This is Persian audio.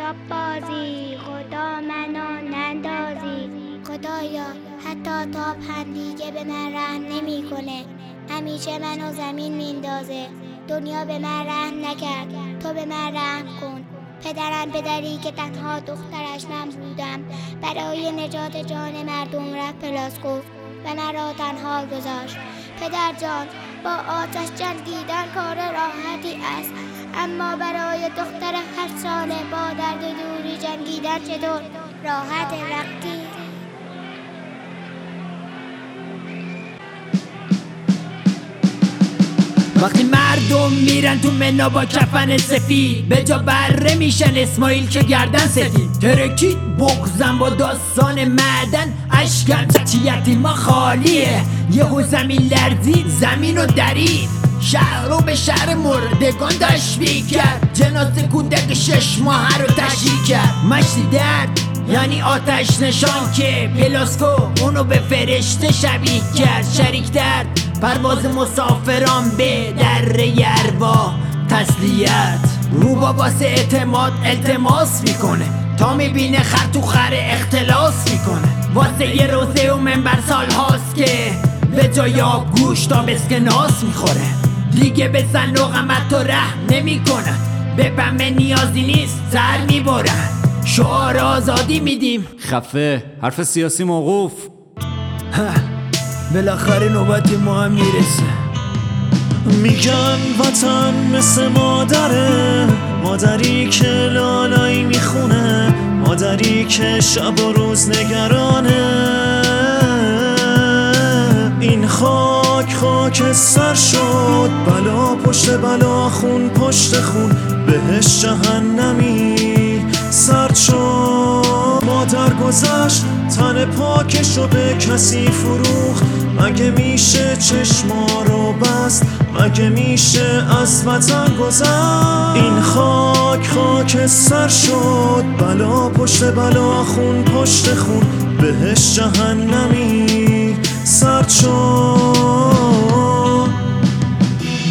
کتاب بازی، خدا منو نندازی. خدایا حتی تا پندیگه به من رحم نمیکنه، همیشه منو زمین میندازه. دنیا به من رحم نکرد، تو به من رحم کن. پدری که تنها دخترش من بودم، برای نجات جان مردم رفت پلاسکوف و مرا تنها گذاشت. پدر جان، با آتش جنگیدن کار راحتی است، اما برای دختر 8 ساله با درد دوری جنگیدن چطور راحت وقتی؟ وقتی مردم میرن تو منا با کفن سفید، به جا بره میشن اسماعیل که گردن سفید. ترکید بغزم با داستان معدن، اشکم چیتی ما خالیه. یهو زمین لرزید، زمین رو درید، شهر رو به شهر مردگان تشبیه کرد. جنازه کودک 6 ماهه رو تشییع کرد. مشتی درد یعنی آتش نشان که پلاسکو اونو به فرشته شبیه کرد. شریک درد پرواز مسافران به دره اروا تسلیت. روبا واسه اعتماد التماس میکنه، تا میبینه خر تو خر اختلاس میکنه. واسه یه روزه و منبر سال هاست که به جای گوش تا بسکناس میخوره. دیگه به زن و غمت و رحم نمیکنن، به بمه نیازی نیست سر میبرن. شعار آزادی میدیم، خفه، حرف سیاسی موقوف. بالاخره نوبت ما هم میرسه. میگن وطن مثل مادره، مادری که لالایی میخونه، مادری که شب و روز نگرانه. این خاک سر شد، بلا پشت بلا، خون پشت خون، بهش جهنمی سرد شد. مادر گذشت، تن پاکشو به کسی فروخت. مگه میشه چشما رو بست؟ مگه میشه از وطن گذشت؟ این خاک سر شد، بلا پشت بلا، خون پشت خون، بهش جهنمی سرد شد.